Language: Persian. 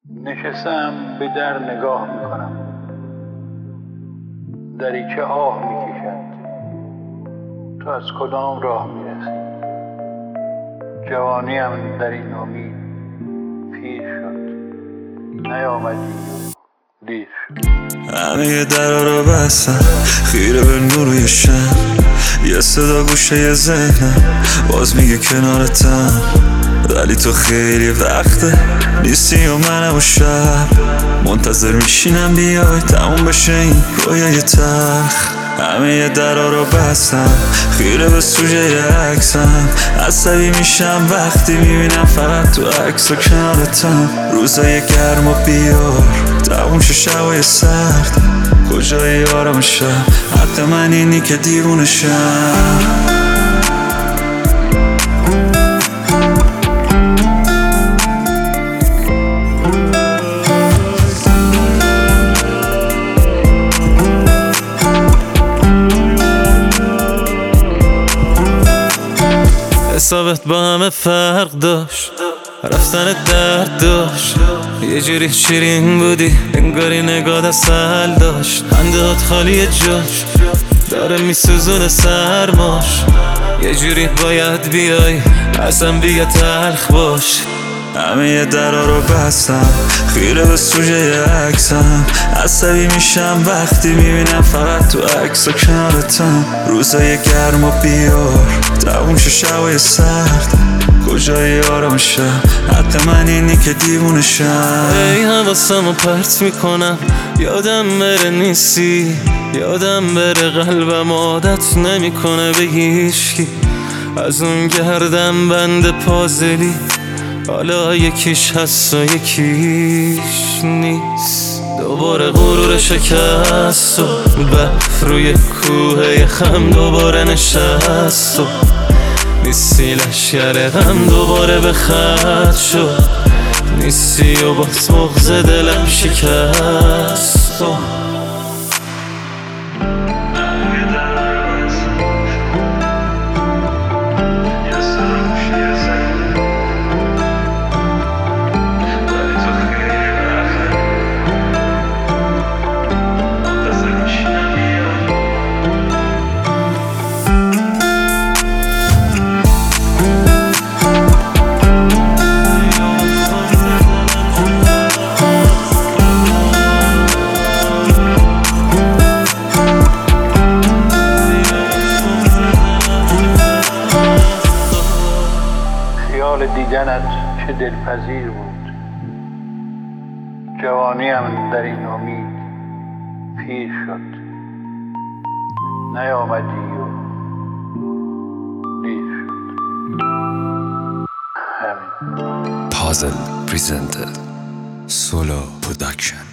نشستم به در نگاه میکنم، دری که آه میکشد. تو از کدام راه میرسی؟ جوانیم در این امید پیر شد، نیامدی و دیر شد. همه درا رو بستم خیره به نور شم، یه صدا گوشه ذهنم باز میگه کنارتم، ولی تو خیلی وقته نیستی و منم و شب منتظر میشینم بیای تموم بشه این رویای تلخ. همه درا رو بستم خیره به سوژه عکسم، عصبی میشم وقتی میبینم فقط تو عکس و کنارتم. روزای گرم و بیار تموم شه شبای سرد، کجای آرام شب حق من اینی که دیوونه شم. حسابت با همه فرق داشت، رفتن درد داشت، یه جوری شیرین بودی انگاری نگاه اصل داشت. خندهات خالی جاش داره میسوزونه سرماش، یه جوری باید بیای اصلا بیا تلخ باش. همه درا رو بستم خیره به سوژه عکسم، عصبی میشم وقتی میبینم فقط تو عکس و کنارتم. روزای گرم و بیار تموم شه شبای سرد، کجای آرام شب حق من اینی که دیوونه شم. ای حواسمو پرت میکنم یادم بره نیستی، یادم بره قلبم عادت نمیکنه به هیچکی. از اون گردم بند پازلی حالا یکیش هست و یکیش نیست. دوباره غرور شکست و برف روی کوه خم دوباره نشست و نیستی لشگر غم دوباره به خط شد، نیستی و باز مغز دلم شکست. خیال دیدنت چه دلپذیر بود، جوانیم در این امید پیر شد، نیامدی و دیر شد. همین. Puzzle presented Solo Production.